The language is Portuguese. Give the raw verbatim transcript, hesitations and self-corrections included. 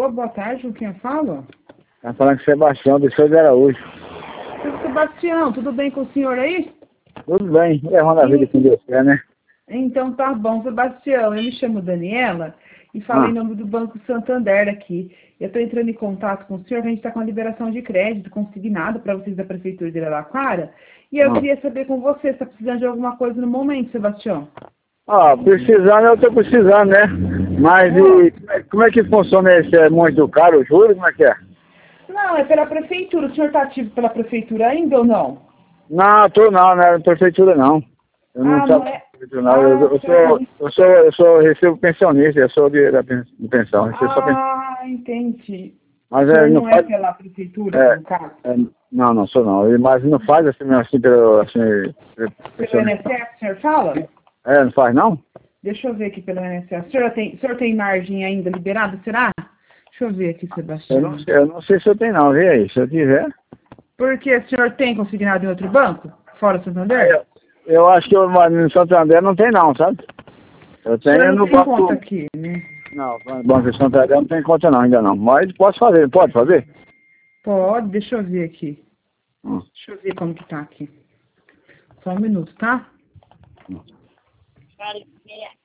Alô, boa tarde, com quem fala? Tá falando com o Sebastião, do Senhor de Araújo. Sebastião, tudo bem com o senhor aí? Tudo bem, errando a vida com Deus quer, né? Então tá bom, Sebastião, eu me chamo Daniela e falei Ah. em nome do Banco Santander aqui. Eu estou entrando em contato com o senhor, que a gente está com a liberação de crédito consignado para vocês da Prefeitura de Araraquara. E eu Ah. queria saber com você, se está precisando de alguma coisa no momento, Sebastião. Ah, precisando, eu tô precisando, né? Mas e como é- como é que funciona esse é muito do caro, o juro, como é que é? Não, é pela Prefeitura. O senhor está ativo pela Prefeitura ainda ou não? Não, tô não, não é prefeitura não. Eu não Ah, sou não é? prefeitura não, eu, eu Ah, sou, eu sou, eu sou, eu recebo pensionista, eu sou de, da pen- de pensão, eu recebo só pen- Ah, entendi. Mas O é, senhor não não é faz, pela Prefeitura, é, no caso? é, não, não sou não, mas não faz assim, assim, pelo, assim, Pelo pensionista. I N S S, o senhor fala? É, não faz não? Deixa eu ver aqui pelo I N S S. O senhor tem, o senhor tem margem ainda liberada, será? Deixa eu ver aqui, Eu Sebastião. não sei, eu não sei se eu tenho não, vê aí, se eu tiver. Porque o senhor tem consignado em outro banco? Fora o Santander? Eu, eu acho que eu, no Santander não tem não, sabe? Eu O senhor tenho não no tem banco. conta aqui, né? Não, no Banco de Santander não tem conta não, ainda não. Mas posso fazer, pode fazer? Pode, deixa eu ver aqui. Hum. Deixa eu ver como que tá aqui. Só um minuto, tá? Hum.